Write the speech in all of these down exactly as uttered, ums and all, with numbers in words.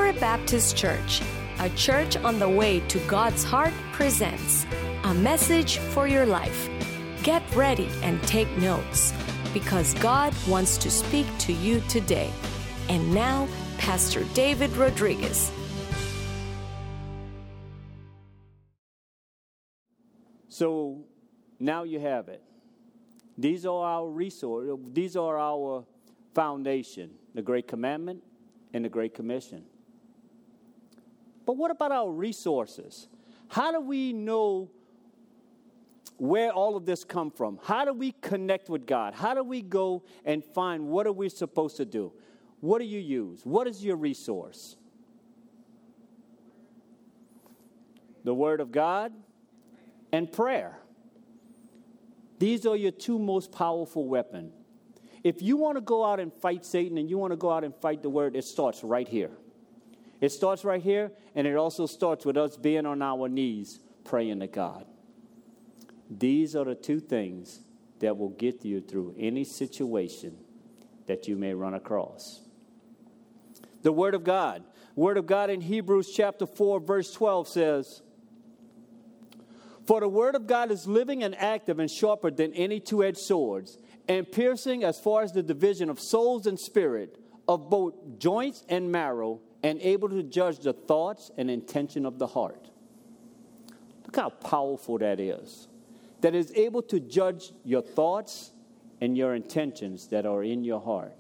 Calvary Baptist Church, a church on the way to God's heart, presents a message for your life. Get ready and take notes, because God wants to speak to you today. And now, Pastor David Rodriguez. So now you have it. These are our resources. These are our foundation, the Great Commandment and the Great Commission. But what about our resources? How do we know where all of this come from? How do we connect with God? How do we go and find what are we supposed to do? What do you use? What is your resource? The Word of God and prayer. These are your two most powerful weapons. If you want to go out and fight Satan and you want to go out and fight the Word, it starts right here. It starts right here, and it also starts with us being on our knees praying to God. These are the two things that will get you through any situation that you may run across. The Word of God. Word of God in Hebrews chapter four, verse twelve says, "For the Word of God is living and active and sharper than any two-edged swords, and piercing as far as the division of souls and spirit, of both joints and marrow, and able to judge the thoughts and intention of the heart." Look how powerful that is. That is able to judge your thoughts and your intentions that are in your heart.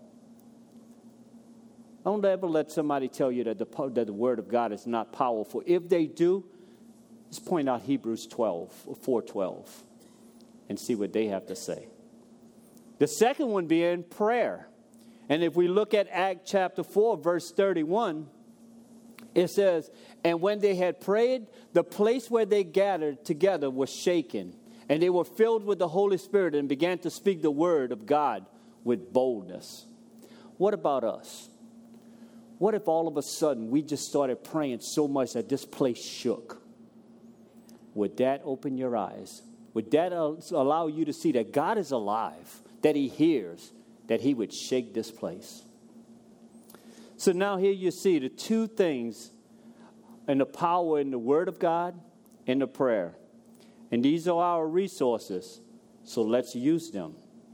Don't ever let somebody tell you that the, that the Word of God is not powerful. If they do, just point out Hebrews twelve, four twelve, and see what they have to say. The second one being prayer. And if we look at Acts chapter four, verse thirty-one, it says, "And when they had prayed, the place where they gathered together was shaken, and they were filled with the Holy Spirit and began to speak the word of God with boldness." What about us? What if all of a sudden we just started praying so much that this place shook? Would that open your eyes? Would that allow you to see that God is alive, that He hears, that He would shake this place? So now here you see the two things, and the power in the Word of God and the prayer. And these are our resources, so let's use them.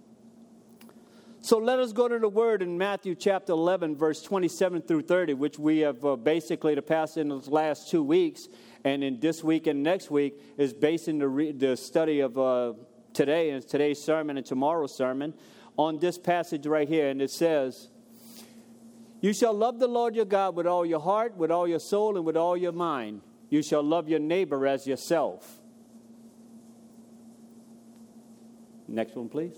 So let us go to the Word in Matthew chapter eleven, verse twenty-seven through thirty, which we have uh, basically the past in the last two weeks, and in this week and next week is based in the, re- the study of uh, today, and today's sermon and tomorrow's sermon, on this passage right here. And it says, "You shall love the Lord your God with all your heart, with all your soul, and with all your mind. You shall love your neighbor as yourself." Next one, please.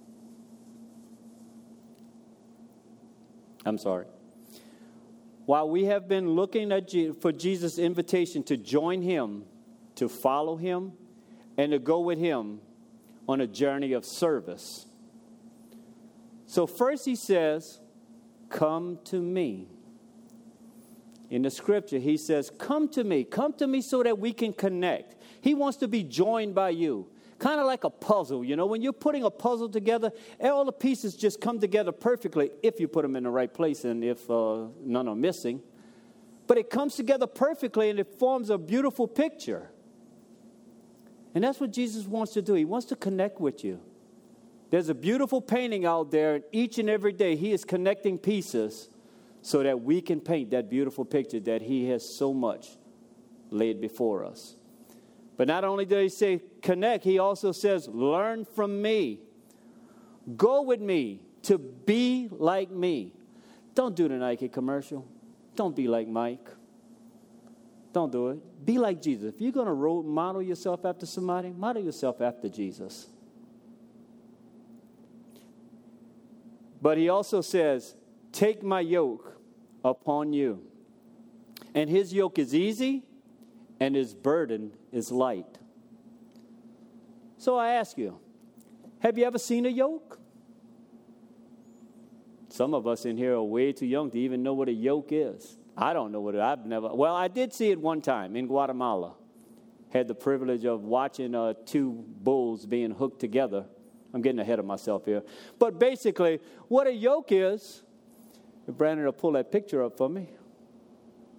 I'm sorry. While we have been looking at Je- for Jesus' invitation to join Him, to follow Him, and to go with Him on a journey of service. So first He says, "Come to me." In the scripture, He says, "Come to me. Come to me so that we can connect." He wants to be joined by you. Kind of like a puzzle, you know, when you're putting a puzzle together, all the pieces just come together perfectly if you put them in the right place and if uh, none are missing. But it comes together perfectly and it forms a beautiful picture. And that's what Jesus wants to do. He wants to connect with you. There's a beautiful painting out there, and each and every day He is connecting pieces so that we can paint that beautiful picture that He has so much laid before us. But not only does He say connect, He also says, learn from me. Go with me to be like me. Don't do the Nike commercial. Don't be like Mike. Don't do it. Be like Jesus. If you're going to model yourself after somebody, model yourself after Jesus. But He also says, take my yoke upon you. And His yoke is easy, and His burden is light. So I ask you, have you ever seen a yoke? Some of us in here are way too young to even know what a yoke is. I don't know what it is. I've never. Well, I did see it one time in Guatemala. Had the privilege of watching uh, two bulls being hooked together. I'm getting ahead of myself here. But basically, what a yoke is, Brandon will pull that picture up for me.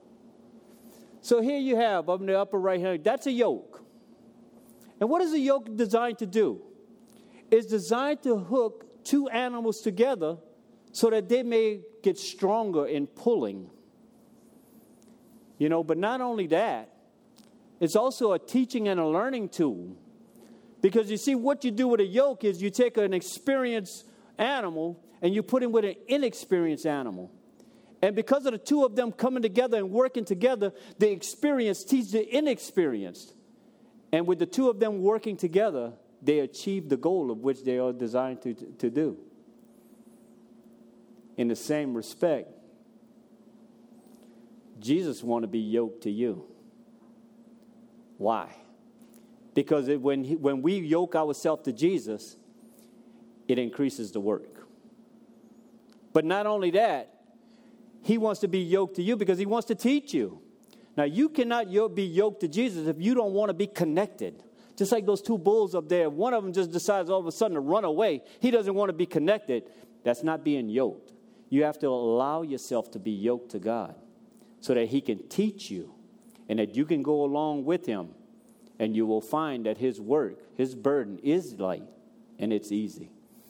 So here you have, up in the upper right hand, that's a yoke. And what is a yoke designed to do? It's designed to hook two animals together so that they may get stronger in pulling. You know, but not only that, it's also a teaching and a learning tool. Because you see, what you do with a yoke is you take an experienced animal and you put him with an inexperienced animal. And because of the two of them coming together and working together, the experienced teach the inexperienced. And with the two of them working together, they achieve the goal of which they are designed to, to do. In the same respect, Jesus wants to be yoked to you. Why? Because it, when, he, when we yoke ourselves to Jesus, it increases the work. But not only that, he wants to be yoked to you because he wants to teach you. Now, you cannot be yoked to Jesus if you don't want to be connected. Just like those two bulls up there, one of them just decides all of a sudden to run away. He doesn't want to be connected. That's not being yoked. You have to allow yourself to be yoked to God so that he can teach you and that you can go along with him, and you will find that his work, his burden is light and it's easy.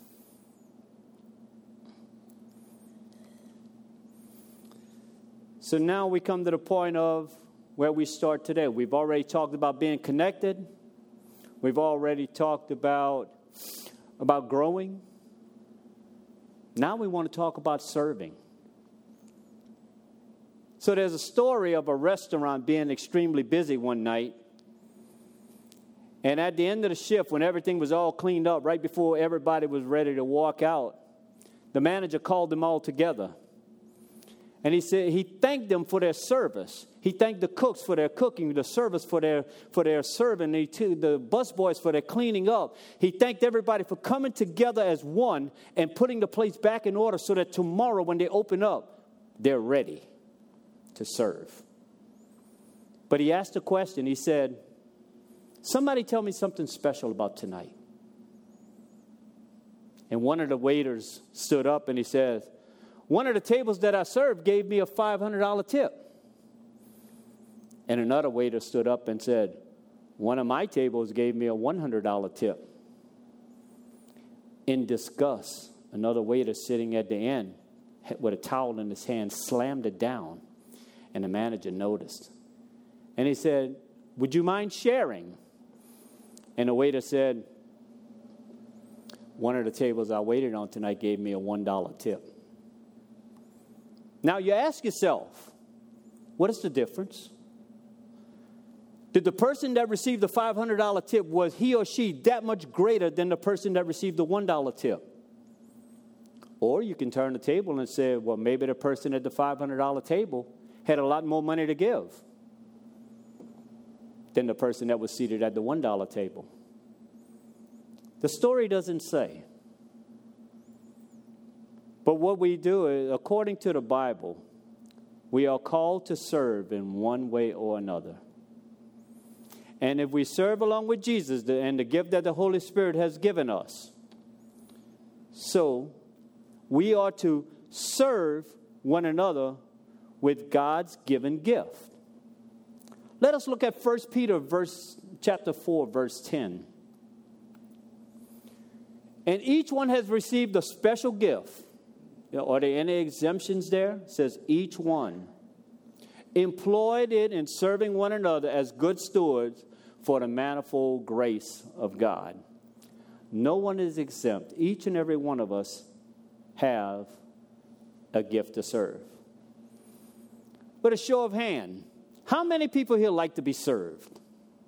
So now we come to the point of where we start today. We've already talked about being connected. We've already talked about, about growing. Now we want to talk about serving. So there's a story of a restaurant being extremely busy one night. And at the end of the shift, when everything was all cleaned up, right before everybody was ready to walk out, the manager called them all together. And he said he thanked them for their service. He thanked the cooks for their cooking, the service for their for their serving, the, the busboys for their cleaning up. He thanked everybody for coming together as one and putting the place back in order so that tomorrow when they open up, they're ready to serve. But he asked a question. He said, somebody tell me something special about tonight. And one of the waiters stood up and he said, one of the tables that I served gave me a five hundred dollars tip. And another waiter stood up and said, one of my tables gave me a one hundred dollars tip. In disgust, another waiter sitting at the end with a towel in his hand slammed it down. And the manager noticed. And he said, would you mind sharing? And the waiter said, one of the tables I waited on tonight gave me a one dollar tip. Now you ask yourself, what is the difference? Did the person that received the five hundred dollars tip, was he or she that much greater than the person that received the one dollar tip? Or you can turn the table and say, well, maybe the person at the five hundred dollars table had a lot more money to give than the person that was seated at the one dollar table. The story doesn't say. But what we do is, according to the Bible, we are called to serve in one way or another. And if we serve along with Jesus and the gift that the Holy Spirit has given us, so we are to serve one another with God's given gift. Let us look at First Peter verse, chapter four, verse ten. And each one has received a special gift. Are there any exemptions there? It says each one. Employed it in serving one another as good stewards for the manifold grace of God. No one is exempt. Each and every one of us have a gift to serve. With a show of hand, how many people here like to be served?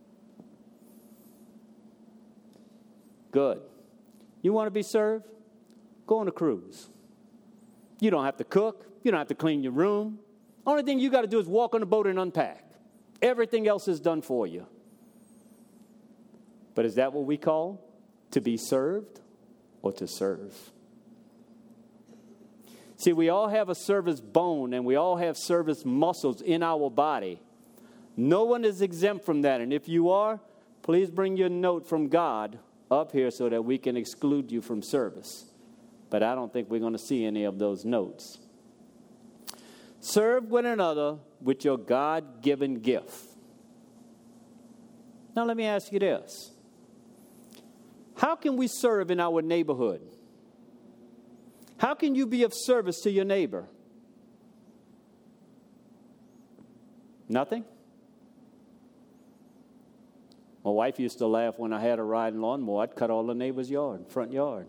Good. You want to be served? Go on a cruise. You don't have to cook. You don't have to clean your room. Only thing you got to do is walk on the boat and unpack. Everything else is done for you. But is that what we call to be served or to serve? See, we all have a service bone and we all have service muscles in our body. No one is exempt from that. And if you are, please bring your note from God up here so that we can exclude you from service. But I don't think we're going to see any of those notes. Serve one another with your God-given gift. Now let me ask you this. How can we serve in our neighborhood? How can you be of service to your neighbor? Nothing? My wife used to laugh when I had a riding lawnmower. I'd cut all the neighbor's yard, front yard.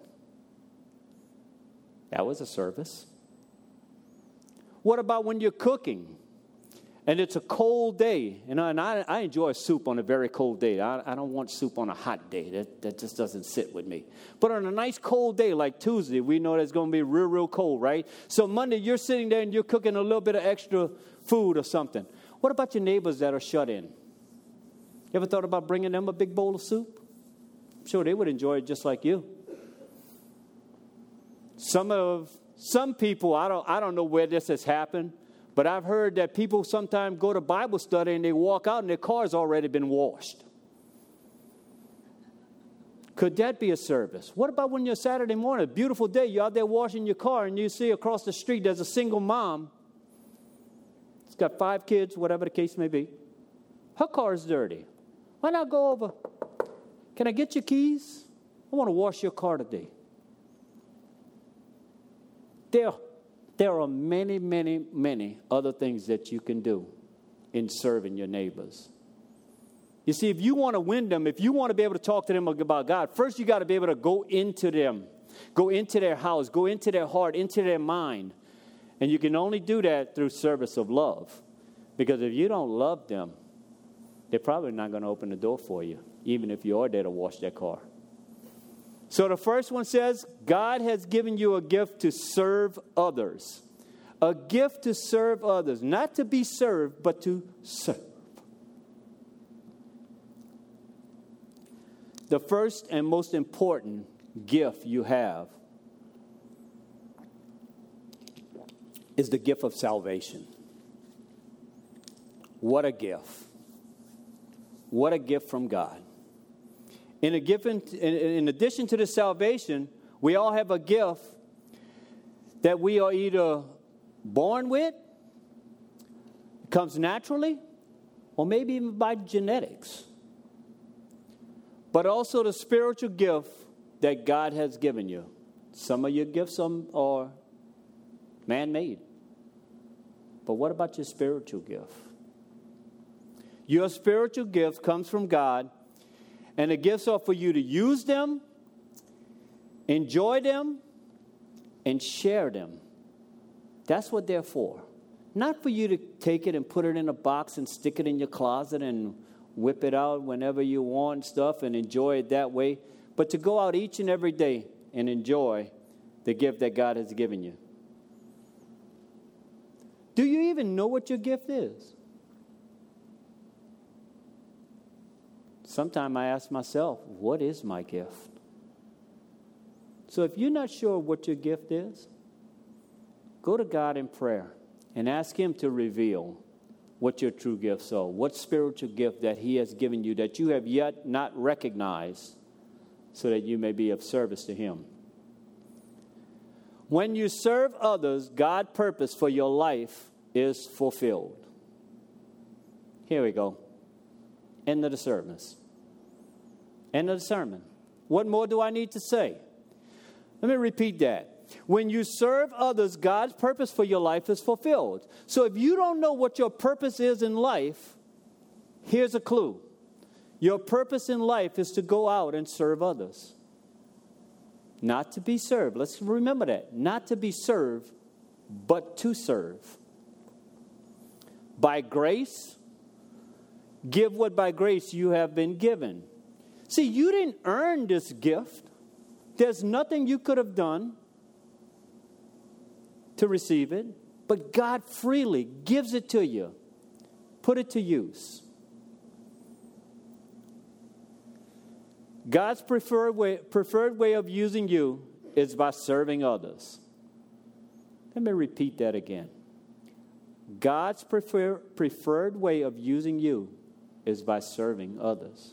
That was a service. What about when you're cooking and it's a cold day? You know, and I, I enjoy soup on a very cold day. I, I don't want soup on a hot day. That, that just doesn't sit with me. But on a nice cold day like Tuesday, we know that it's going to be real, real cold, right? So Monday, you're sitting there and you're cooking a little bit of extra food or something. What about your neighbors that are shut in? You ever thought about bringing them a big bowl of soup? I'm sure they would enjoy it just like you. Some of some people, I don't I don't know where this has happened, but I've heard that people sometimes go to Bible study and they walk out and their car's already been washed. Could that be a service? What about when you're Saturday morning, a beautiful day, you're out there washing your car and you see across the street there's a single mom. She's got five kids, whatever the case may be. Her car is dirty. Why not go over? Can I get your keys? I want to wash your car today. There, there are many, many, many other things that you can do in serving your neighbors. You see, if you want to win them, if you want to be able to talk to them about God, first you got to be able to go into them, go into their house, go into their heart, into their mind. And you can only do that through service of love. Because if you don't love them, they're probably not going to open the door for you, even if you are there to wash their car. So the first one says, God has given you a gift to serve others. A gift to serve others. Not to be served, but to serve. The first and most important gift you have is the gift of salvation. What a gift. What a gift from God. In, a gift in, in, in addition to the salvation, we all have a gift that we are either born with, comes naturally, or maybe even by genetics. But also the spiritual gift that God has given you. Some of your gifts are man-made. But what about your spiritual gift? Your spiritual gift comes from God, and the gifts are for you to use them, enjoy them, and share them. That's what they're for. Not for you to take it and put it in a box and stick it in your closet and whip it out whenever you want and stuff and enjoy it that way, but to go out each and every day and enjoy the gift that God has given you. Do you even know what your gift is? Sometimes I ask myself, what is my gift? So if you're not sure what your gift is, go to God in prayer and ask Him to reveal what your true gifts are, what spiritual gift that He has given you that you have yet not recognized so that you may be of service to Him. When you serve others, God's purpose for your life is fulfilled. Here we go. End of the service. End of the sermon. What more do I need to say? Let me repeat that. When you serve others, God's purpose for your life is fulfilled. So if you don't know what your purpose is in life, here's a clue. Your purpose in life is to go out and serve others. Not to be served. Let's remember that. Not to be served, but to serve. By grace, give what by grace you have been given. See, you didn't earn this gift. There's nothing you could have done to receive it, but God freely gives it to you. Put it to use. God's preferred way, preferred way of using you is by serving others. Let me repeat that again. God's prefer, preferred way of using you is by serving others.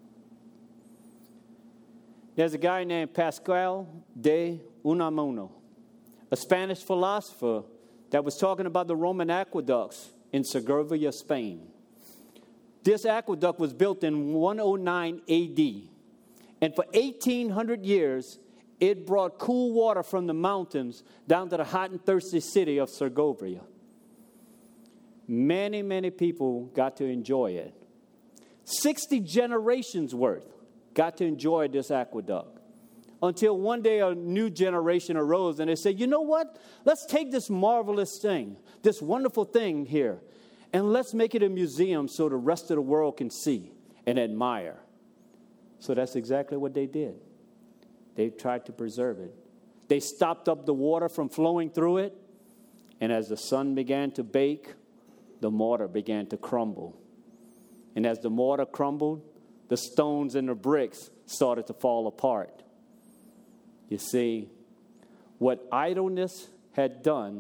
There's a guy named Pascal de Unamuno, a Spanish philosopher that was talking about the Roman aqueducts in Segovia, Spain. This aqueduct was built in one oh nine A D, and for eighteen hundred years, it brought cool water from the mountains down to the hot and thirsty city of Segovia. Many, many people got to enjoy it. sixty generations worth got to enjoy this aqueduct. Until one day a new generation arose and they said, you know what? Let's take this marvelous thing, this wonderful thing here, and let's make it a museum so the rest of the world can see and admire. So that's exactly what they did. They tried to preserve it. They stopped up the water from flowing through it, and as the sun began to bake, the mortar began to crumble. And as the mortar crumbled, the stones and the bricks started to fall apart. You see, what idleness had done,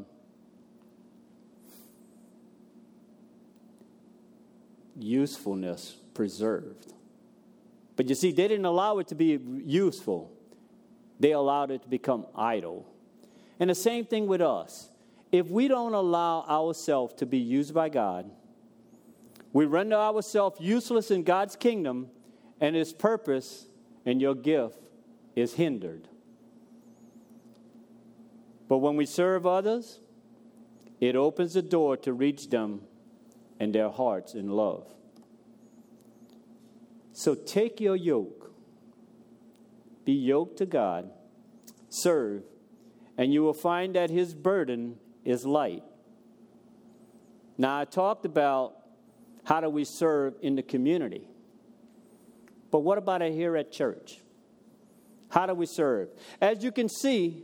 usefulness preserved. But you see, they didn't allow it to be useful. They allowed it to become idle. And the same thing with us. If we don't allow ourselves to be used by God, we render ourselves useless in God's kingdom, and His purpose and your gift is hindered. But when we serve others, it opens the door to reach them and their hearts in love. So take your yoke, be yoked to God, serve, and you will find that His burden is light. Now, I talked about how do we serve in the community. But what about it here at church? How do we serve? As you can see,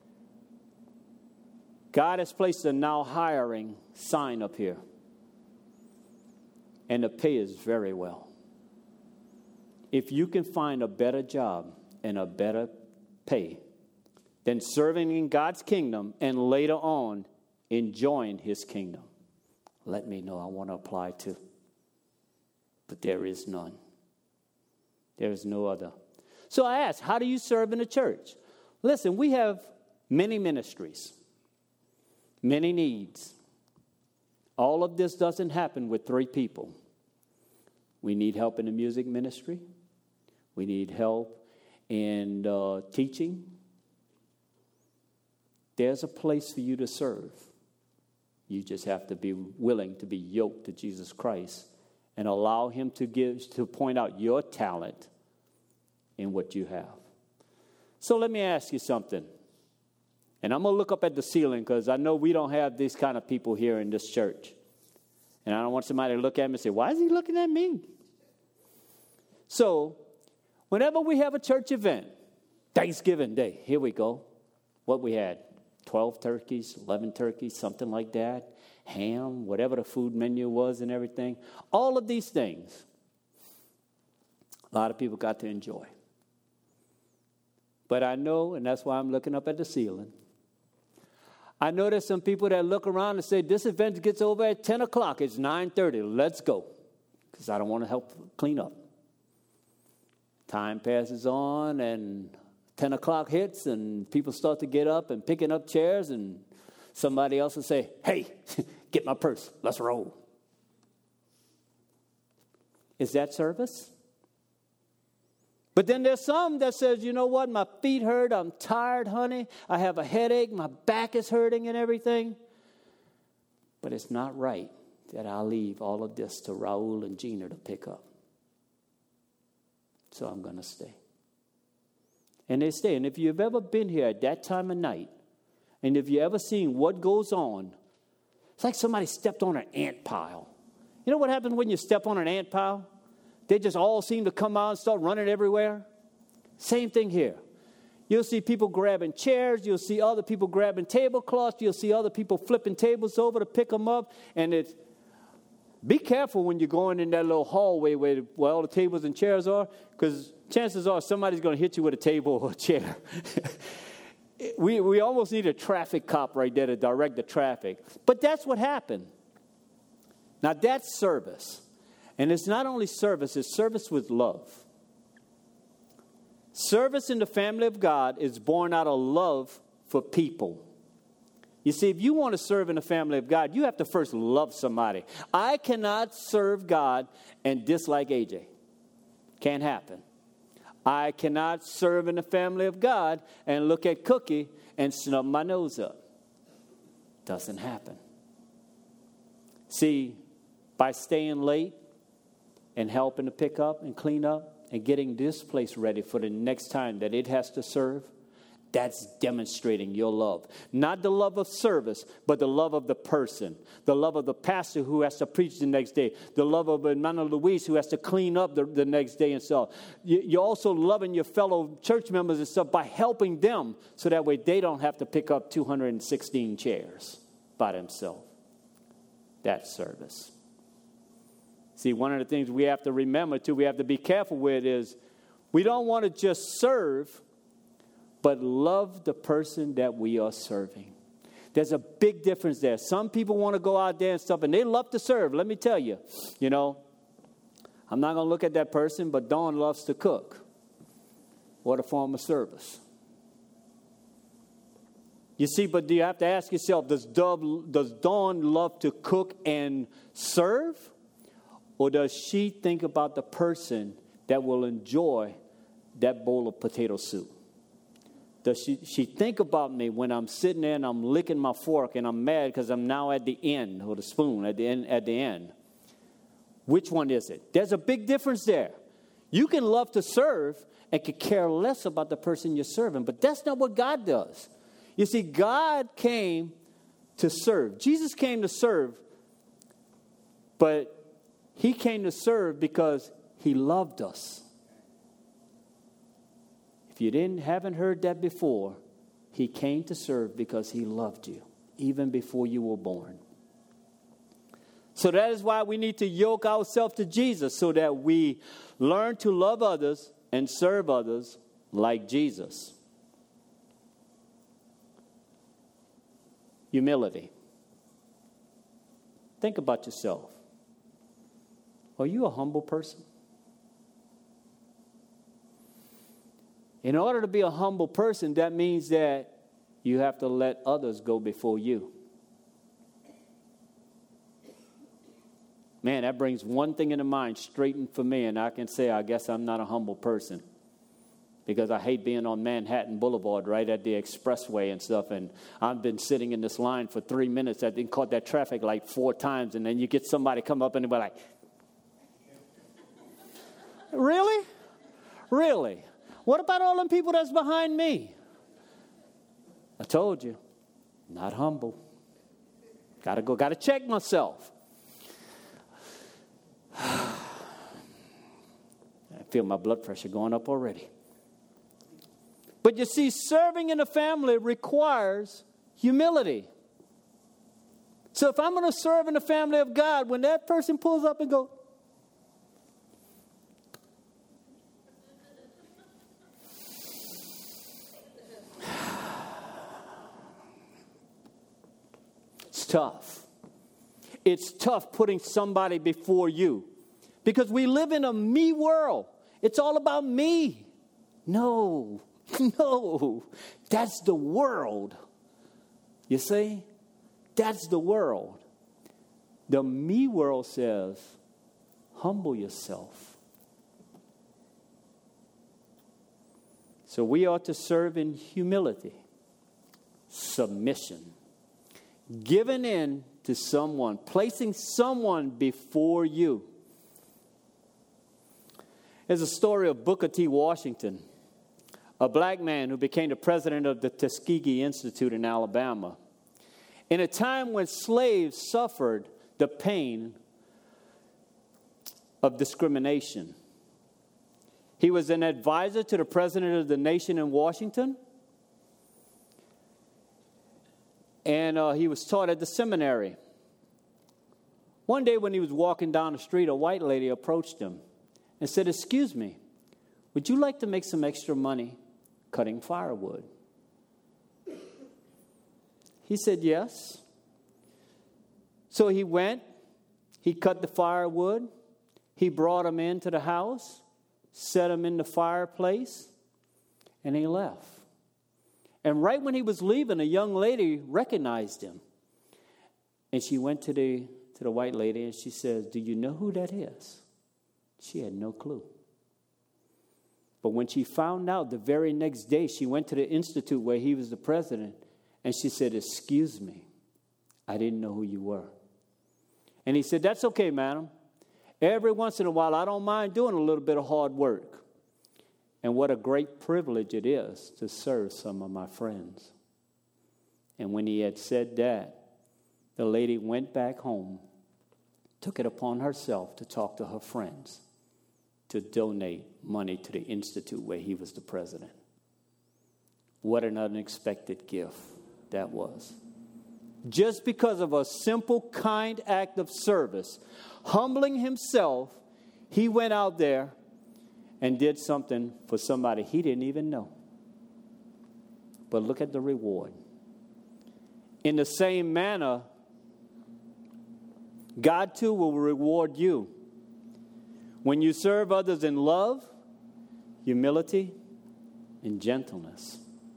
God has placed a now hiring sign up here. And the pay is very well. If you can find a better job and a better pay than serving in God's kingdom and later on enjoying His kingdom, let me know. I want to apply too. But there is none. There is no other. So I ask, how do you serve in the church? Listen, we have many ministries. Many needs. All of this doesn't happen with three people. We need help in the music ministry. We need help in uh, teaching. There's a place for you to serve. You just have to be willing to be yoked to Jesus Christ and allow Him to give to point out your talent in what you have. So let me ask you something. And I'm going to look up at the ceiling because I know we don't have these kind of people here in this church. And I don't want somebody to look at me and say, why is he looking at me? So, whenever we have a church event, Thanksgiving Day, here we go. What we had, twelve turkeys, eleven turkeys, something like that. Ham, whatever the food menu was and everything. All of these things, a lot of people got to enjoy. But I know, and that's why I'm looking up at the ceiling, I know there's some people that look around and say, this event gets over at ten o'clock. It's nine thirty. Let's go. Because I don't want to help clean up. Time passes on and ten o'clock hits and people start to get up and picking up chairs and somebody else will say, hey, get my purse. Let's roll. Is that service? But then there's some that says, you know what, my feet hurt, I'm tired, honey, I have a headache, my back is hurting and everything. But it's not right that I'll leave all of this to Raul and Gina to pick up. So I'm going to stay. And they stay. And if you've ever been here at that time of night, and if you've ever seen what goes on, it's like somebody stepped on an ant pile. You know what happens when you step on an ant pile? They just all seem to come out and start running everywhere. Same thing here. You'll see people grabbing chairs. You'll see other people grabbing tablecloths. You'll see other people flipping tables over to pick them up. And it's, be careful when you're going in that little hallway where, where all the tables and chairs are, because chances are somebody's going to hit you with a table or a chair. we, we almost need a traffic cop right there to direct the traffic. But that's what happened. Now, that's service. And it's not only service, it's service with love. Service in the family of God is born out of love for people. You see, if you want to serve in the family of God, you have to first love somebody. I cannot serve God and dislike A J. Can't happen. I cannot serve in the family of God and look at Cookie and snub my nose up. Doesn't happen. See, by staying late and helping to pick up and clean up and getting this place ready for the next time that it has to serve, that's demonstrating your love. Not the love of service, but the love of the person. The love of the pastor who has to preach the next day. The love of Emmanuel Luis who has to clean up the, the next day and so on. You're also loving your fellow church members and stuff by helping them so that way they don't have to pick up two hundred sixteen chairs by themselves. That's service. See, one of the things we have to remember too, we have to be careful with is we don't want to just serve, but love the person that we are serving. There's a big difference there. Some people want to go out there and stuff, and they love to serve. Let me tell you, you know, I'm not going to look at that person, but Dawn loves to cook. What a form of service. You see, but do you have to ask yourself, does, Dove, does Dawn love to cook and serve? Or does she think about the person that will enjoy that bowl of potato soup? Does she, she think about me when I'm sitting there and I'm licking my fork and I'm mad because I'm now at the end, or the spoon at the end, at the end? Which one is it? There's a big difference there. You can love to serve and could care less about the person you're serving, but that's not what God does. You see, God came to serve. Jesus came to serve, but he came to serve because he loved us. If you didn't haven't heard that before, he came to serve because he loved you, even before you were born. So that is why we need to yoke ourselves to Jesus, so that we learn to love others and serve others like Jesus. Humility. Think about yourself. Are you a humble person? In order to be a humble person, that means that you have to let others go before you. Man, that brings one thing into mind straight for me, and I can say I guess I'm not a humble person. Because I hate being on Manhattan Boulevard right at the expressway and stuff. And I've been sitting in this line for three minutes. I didn't caught that traffic like four times. And then you get somebody come up and they're like, really? Really? What about all them people that's behind me? I told you, not humble. Got to go, got to check myself. I feel my blood pressure going up already. But you see, serving in a family requires humility. So if I'm going to serve in the family of God, when that person pulls up and goes, it's tough. It's tough putting somebody before you. Because we live in a me world. It's all about me. No. No, that's the world. You see? That's the world. The me world says, humble yourself. So we ought to serve in humility, submission, giving in to someone, placing someone before you. There's a story of Booker T. Washington, a black man who became the president of the Tuskegee Institute in Alabama. In a time when slaves suffered the pain of discrimination. He was an advisor to the president of the nation in Washington. And uh, he was taught at the seminary. One day when he was walking down the street, a white lady approached him and said, "Excuse me, would you like to make some extra money cutting firewood?" He said yes. So he went, he cut the firewood, he brought him into the house, set him in the fireplace, and he left. And right when he was leaving, a young lady recognized him. And she went to the, to the white lady and she says, do you know who that is? She had no clue. But when she found out the very next day, she went to the institute where he was the president. And she said, excuse me, I didn't know who you were. And he said, that's okay, madam. Every once in a while, I don't mind doing a little bit of hard work. And what a great privilege it is to serve some of my friends. And when he had said that, the lady went back home, took it upon herself to talk to her friends, to donate money to the institute where he was the president. What an unexpected gift that was. Just because of a simple, kind act of service, humbling himself, he went out there and did something for somebody he didn't even know. But look at the reward. In the same manner, God too will reward you when you serve others in love, humility, and gentleness.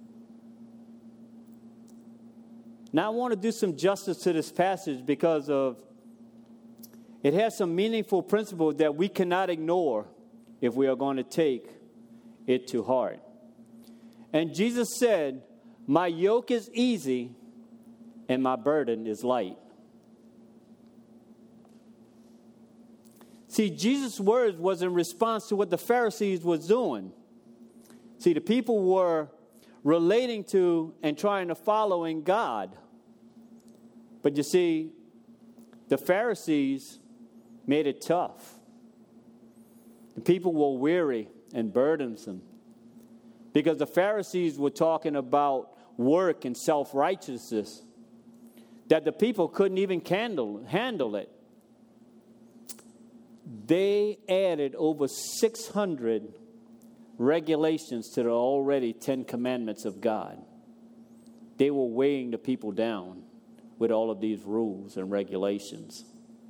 Now, I want to do some justice to this passage because of it has some meaningful principles that we cannot ignore if we are going to take it to heart. And Jesus said, my yoke is easy and my burden is light. See, Jesus' words was in response to what the Pharisees was doing. See, the people were relating to and trying to follow in God. But you see, the Pharisees made it tough. The people were weary and burdensome because the Pharisees were talking about work and self-righteousness that the people couldn't even handle, handle it. They added over six hundred regulations to the already Ten Commandments of God. They were weighing the people down with all of these rules and regulations.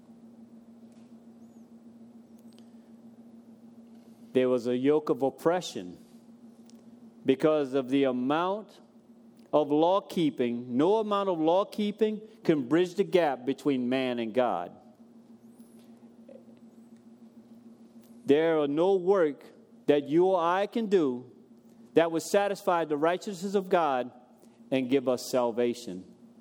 There was a yoke of oppression because of the amount of law keeping. No amount of law keeping can bridge the gap between man and God. There are no work that you or I can do that would satisfy the righteousness of God and give us salvation.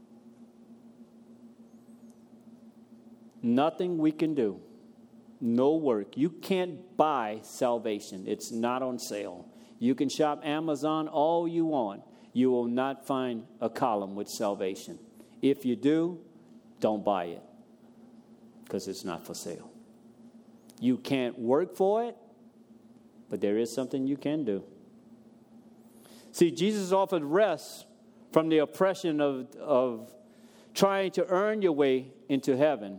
Nothing we can do. No work. You can't buy salvation. It's not on sale. You can shop Amazon all you want. You will not find a column with salvation. If you do, don't buy it because it's not for sale. You can't work for it, but there is something you can do. See, Jesus offered rest from the oppression of, of trying to earn your way into heaven.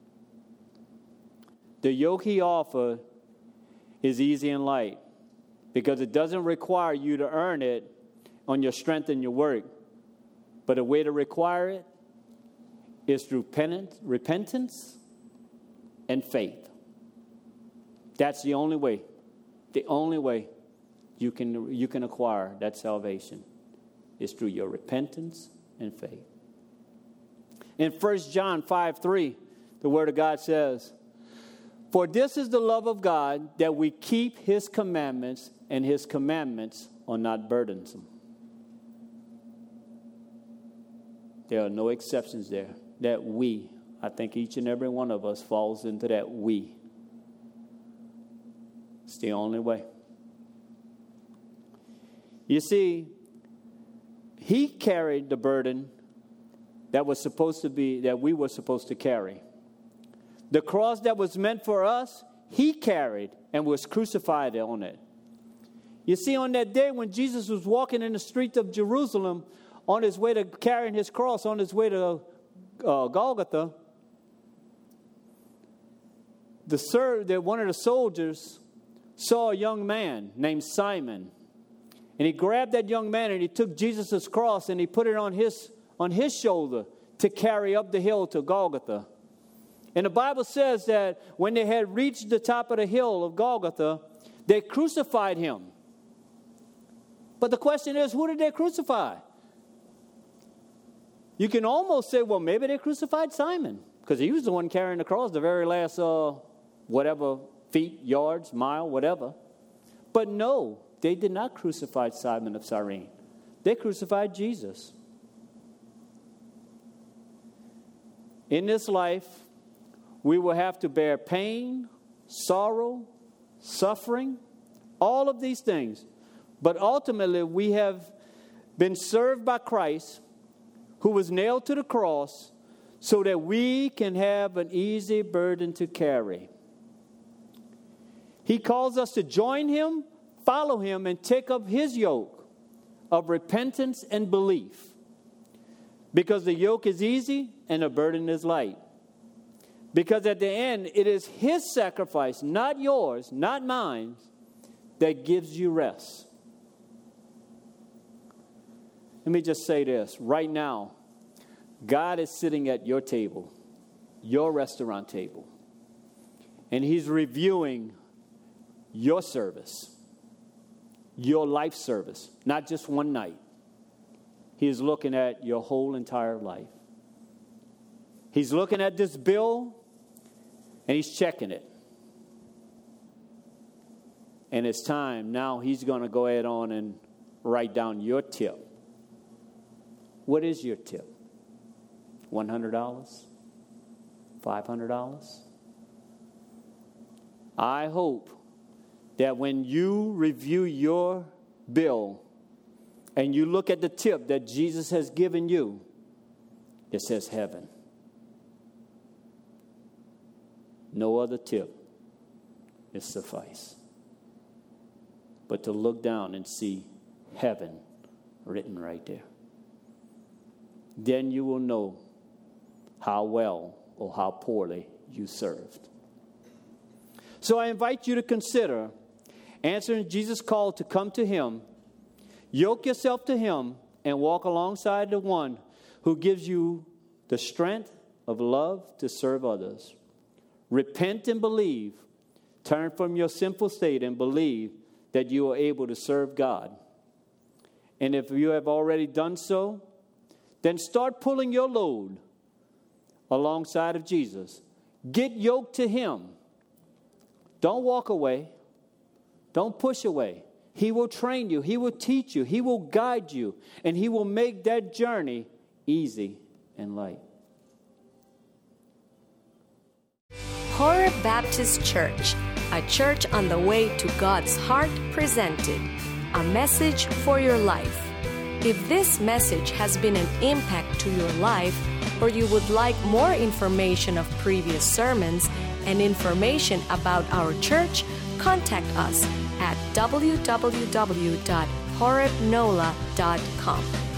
The yoke he offered is easy and light because it doesn't require you to earn it on your strength and your work. But a way to require it is through penance, repentance and faith. That's the only way. The only way you can, you can acquire that salvation is through your repentance and faith. In First John five three, the Word of God says, for this is the love of God, that we keep his commandments, and his commandments are not burdensome. There are no exceptions there. That we, I think each and every one of us falls into that we. It's the only way. You see, he carried the burden that was supposed to be, that we were supposed to carry. The cross that was meant for us, he carried and was crucified on it. You see, on that day when Jesus was walking in the streets of Jerusalem on his way to carrying his cross, on his way to uh, Golgotha, the sir, that one of the soldiers saw a young man named Simon. And he grabbed that young man and he took Jesus' cross and he put it on his, on his shoulder to carry up the hill to Golgotha. And the Bible says that when they had reached the top of the hill of Golgotha, they crucified him. But the question is, who did they crucify? You can almost say, well, maybe they crucified Simon, because he was the one carrying the cross the very last, uh, whatever, feet, yards, mile, whatever. But no, they did not crucify Simon of Cyrene. They crucified Jesus. In this life, we will have to bear pain, sorrow, suffering, all of these things. But ultimately, we have been served by Christ, who was nailed to the cross, so that we can have an easy burden to carry. He calls us to join him, follow him, and take up his yoke of repentance and belief. Because the yoke is easy and the burden is light. Because at the end, it is his sacrifice, not yours, not mine, that gives you rest. Let me just say this. Right now, God is sitting at your table, your restaurant table, and he's reviewing your service, your life service, not just one night. He is looking at your whole entire life. He's looking at this bill, and he's checking it. And it's time. Now he's going to go ahead on and write down your tip. What is your tip? one hundred dollars? five hundred dollars? I hope that when you review your bill and you look at the tip that Jesus has given you, it says heaven. No other tip is suffice. But to look down and see heaven written right there. Then you will know how well or how poorly you served. So I invite you to consider answering Jesus' call to come to him, yoke yourself to him, and walk alongside the one who gives you the strength of love to serve others. Repent and believe. Turn from your sinful state and believe that you are able to serve God. And if you have already done so, then start pulling your load alongside of Jesus. Get yoked to him. Don't walk away. Don't push away. He will train you. He will teach you. He will guide you. And he will make that journey easy and light. Horeb Baptist Church, a church on the way to God's heart, presented a message for your life. If this message has been an impact to your life, or you would like more information of previous sermons and information about our church, contact us at w w w dot horeb nola dot com.